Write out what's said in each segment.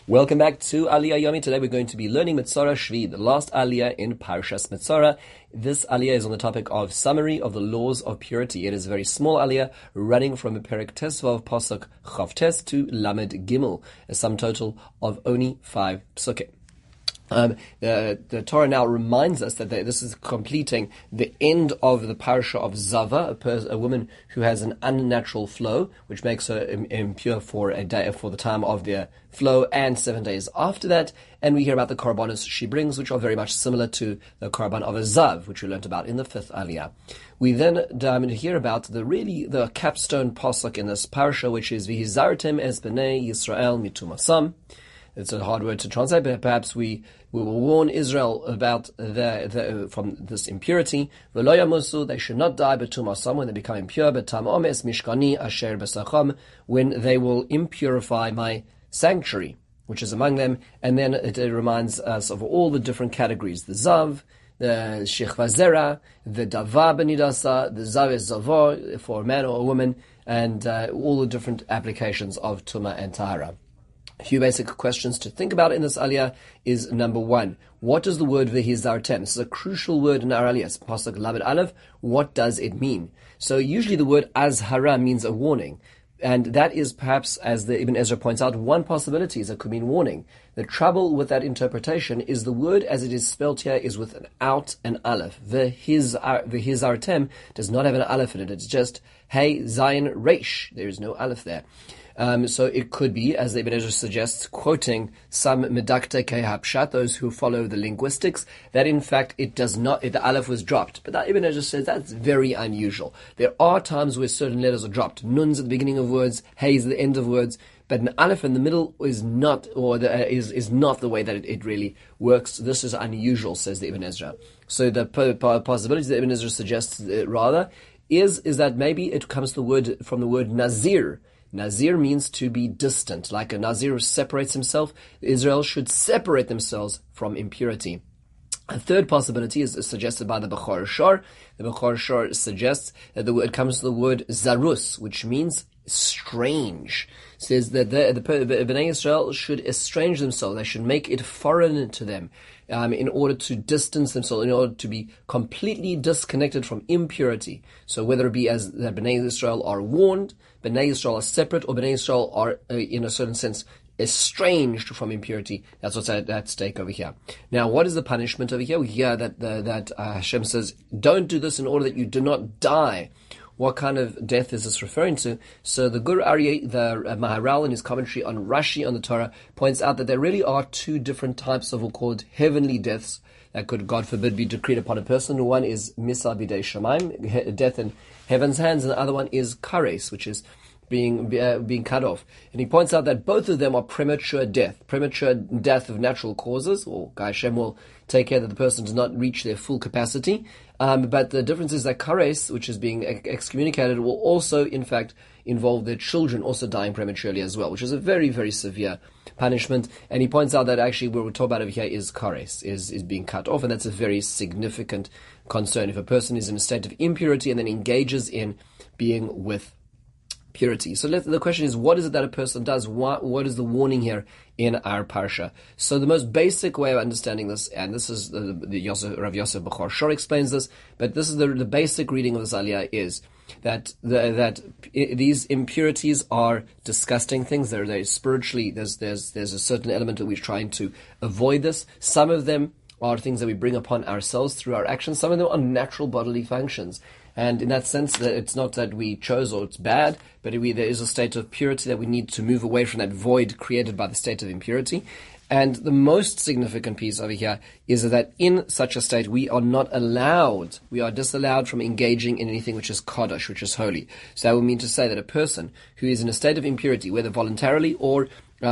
Welcome back to Aliyah Yomi. Today we're going to be learning Metzora Shvi, the last Aliyah in Parshas Metzora. This Aliyah is on the topic of summary of the laws of purity. It is a very small Aliyah running from Perek Tesvav Pasuk Chav Tes to Lamed Gimel, a sum total of only 5 psukim. The Torah now reminds us that this is completing the end of the parasha of Zava, a woman who has an unnatural flow, which makes her impure for a day, for the time of their flow, and 7 days after that. And we hear about the korbanos she brings, which are very much similar to the korban of a Zav, which we learnt about in the 5th Aliyah. We then hear about the capstone pasuk in this parasha, which is V'hizartem es b'nei Yisrael mitumasam. It's a hard word to translate, but perhaps we will warn Israel about from this impurity. V'lo yamusu, they should not die b'tumasam when they become impure, but tam omes mishkani asher b'sacham, when they will impurify my sanctuary, which is among them. And then it reminds us of all the different categories: the zav, the shechva zera, the dava benidasa, the zav es zavo for a man or a woman, and all the different applications of tuma and tahara. A few basic questions to think about in this aliyah is, number one, what does the word v'hizartem? This is a crucial word in our aliyah, pasuk lamed aleph. What does it mean? So usually the word azhara means a warning. And that is perhaps, as the Ibn Ezra points out, one possibility is it could mean warning. The trouble with that interpretation is the word as it is spelt here is without an aleph. V'hizartem does not have an aleph in it. It's just hey, zayin, resh. There is no aleph there. So it could be, as the Ibn Ezra suggests, quoting some medakta kehapshat, those who follow the linguistics, that in fact it does not, the aleph was dropped. But that Ibn Ezra says that's very unusual. There are times where certain letters are dropped. Nun's at the beginning of words, hay's at the end of words, but an aleph in the middle is not, is not the way that it really works. This is unusual, says the Ibn Ezra. So the possibility that Ibn Ezra suggests rather is that maybe it comes from the word nazir. Nazir means to be distant. Like a Nazir separates himself, Israel should separate themselves from impurity. A third possibility is suggested by the Bechor Shor. The Bechor Shor suggests that it comes to the word zarus, which means strange. It says that the Bnei Israel should estrange themselves. They should make it foreign to them, in order to distance themselves, in order to be completely disconnected from impurity. So whether it be as that Bnei Israel are warned, Bnei Israel are separate, or Bnei Israel are, in a certain sense, estranged from impurity. That's what's at stake over here. Now, what is the punishment over here? We hear that Hashem says, don't do this in order that you do not die. What kind of death is this referring to? So the Gur Aryeh, the Maharal, in his commentary on Rashi on the Torah, points out that there really are two different types of called heavenly deaths that could, God forbid, be decreed upon a person. One is Misa Bidei Shemaim, death in heaven's hands, and the other one is Kares, which is being cut off. And he points out that both of them are premature death of natural causes, or Hashem will take care that the person does not reach their full capacity. But the difference is that Kares, which is being excommunicated, will also, in fact, involve their children also dying prematurely as well, which is a very, very severe punishment. And he points out that actually what we're talking about over here is Kares, is being cut off, and that's a very significant concern. If a person is in a state of impurity and then engages in being with purity. So the question is, what is it that a person does? What is the warning here in our parsha? So the most basic way of understanding this, and this is Rav Yosef Bechor Shor explains this, but this is the basic reading of this aliyah is that these impurities are disgusting things. They're spiritually, there's a certain element that we're trying to avoid this. Some of them are things that we bring upon ourselves through our actions. Some of them are natural bodily functions. And in that sense, that it's not that we chose or it's bad, but there is a state of purity that we need to move away from that void created by the state of impurity. And the most significant piece over here is that in such a state, we are disallowed from engaging in anything which is Kaddish, which is holy. So that would mean to say that a person who is in a state of impurity, whether voluntarily or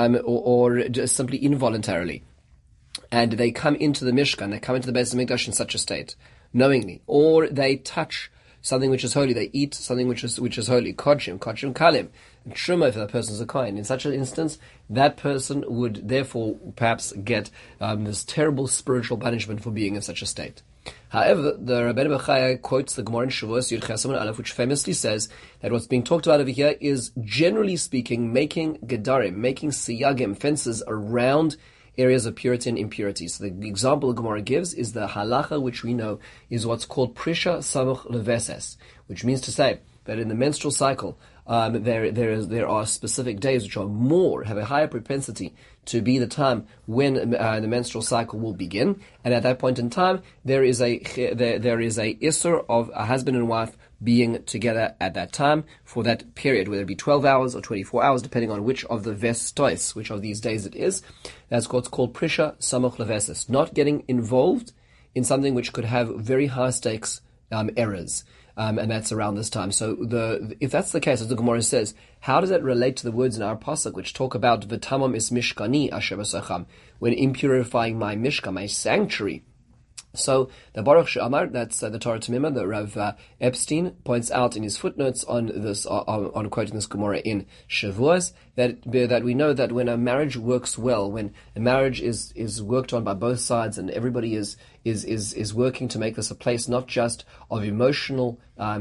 just simply involuntarily, and they come into the Mishkan, they come into the Beis HaMikdash in such a state, knowingly, or they touch something which is holy, they eat something which is holy, kodshim kalim, and truma if that person is a kohen. In such an instance, that person would therefore perhaps get this terrible spiritual punishment for being in such a state. However, the Rabbeinu Bechaya quotes the Gemara in Shavuos Yud Ches Amud Aleph, which famously says that what's being talked about over here is, generally speaking, making gedarim, making siyagim, fences around areas of purity and impurity. So the example the Gemara gives is the halacha, which we know is what's called prisha samuch leveses, which means to say that in the menstrual cycle, there are specific days which have a higher propensity to be the time when the menstrual cycle will begin, and at that point in time, there is a issur of a husband and wife being together at that time for that period, whether it be 12 hours or 24 hours, depending on which of the vestos, which of these days it is. That's what's called prisha samuch leveses, not getting involved in something which could have very high stakes errors. And that's around this time. So if that's the case, as the Gemara says, how does that relate to the words in our pasuk which talk about v'tamam is mishkani asher b'sacham, when impurifying my mishkan, my sanctuary? So the Baruch She'amar, that's the Torah Tamima, the Rav Epstein points out in his footnotes on this, on quoting this Gemara in Shavuos, that we know that when a marriage works well, when a marriage is worked on by both sides, and everybody is working to make this a place not just of emotional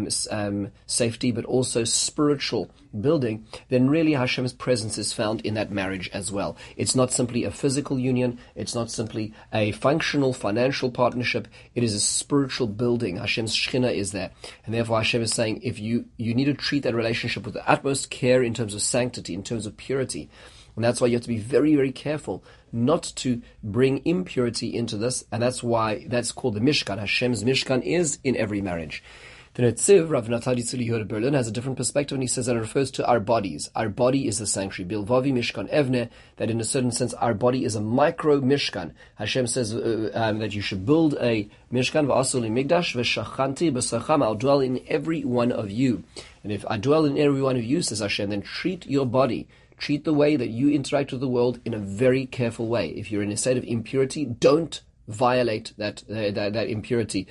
safety, but also spiritual building, then really Hashem's presence is found in that marriage as well. It's not simply a physical union, it's not simply a functional financial partnership, it is a spiritual building. Hashem's Shekhinah is there. And therefore Hashem is saying, if you need to treat that relationship with the utmost care in terms of sanctity, in terms of purity. And that's why you have to be very, very careful not to bring impurity into this, and that's why that's called the Mishkan. Hashem's Mishkan is in every marriage. The Netziv, Rav Naftali Tzvi Yehuda Berlin, has a different perspective, and he says that it refers to our bodies. Our body is the sanctuary. Bilvavi Mishkan Evne, that in a certain sense our body is a micro Mishkan. Hashem says that you should build a Mishkan, v'asuli migdash, v'shachanti b'sacham, I'll dwell in every one of you. And if I dwell in every one of you, says Hashem, then treat your body, treat the way that you interact with the world in a very careful way. If you're in a state of impurity, don't violate that impurity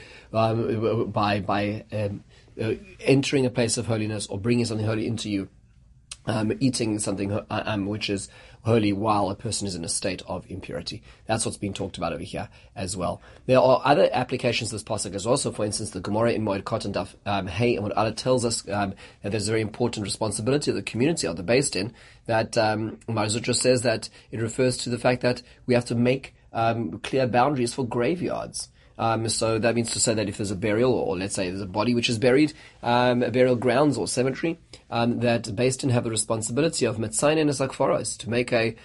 by entering a place of holiness or bringing something holy into you, eating something which is holy while a person is in a state of impurity. That's what's being talked about over here as well. There are other applications of this pasuk as well. So, for instance, the Gemara in Moed Katan Daf Hey and Allah tells us that there's a very important responsibility of the community, of the Beis Din, that Marzutra says that it refers to the fact that we have to make clear boundaries for graveyards. So that means to say that if there's a burial, or let's say there's a body which is buried, burial grounds or cemetery, that Beis Din have the responsibility of metzayin and zakfaros, to make a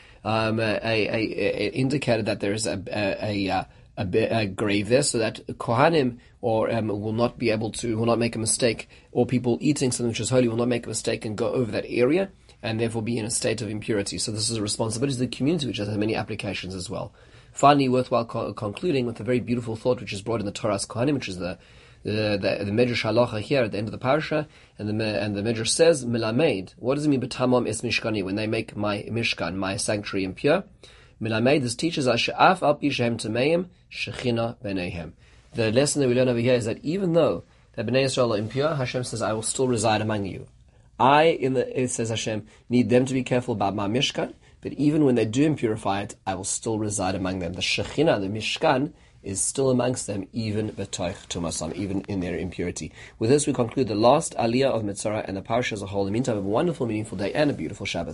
indicator that there is a grave there, so that Kohanim will not make a mistake, or people eating something which is holy will not make a mistake and go over that area, and therefore be in a state of impurity. So this is a responsibility of the community, which has many applications as well. Finally, worthwhile concluding with a very beautiful thought which is brought in the Torah's Kohanim, which is the Medrash Halacha here at the end of the parasha, and the Medrash says, Melamed. What does it mean, B'tamam es mishkani, when they make my mishkan, my sanctuary, impure? Melamed, this teaches us, she'af al pi shehem tameim, shechina b'neihem. The lesson that we learn over here is that even though the Bnei Yisrael are impure, Hashem says, I will still reside among you. It says Hashem, need them to be careful about my mishkan, but even when they do impurify it, I will still reside among them. The Shekhinah, the Mishkan, is still amongst them, even b'toich tumasam, even in their impurity. With this, we conclude the last aliyah of Metzora and the parasha as a whole. In the meantime, have a wonderful, meaningful day and a beautiful Shabbos.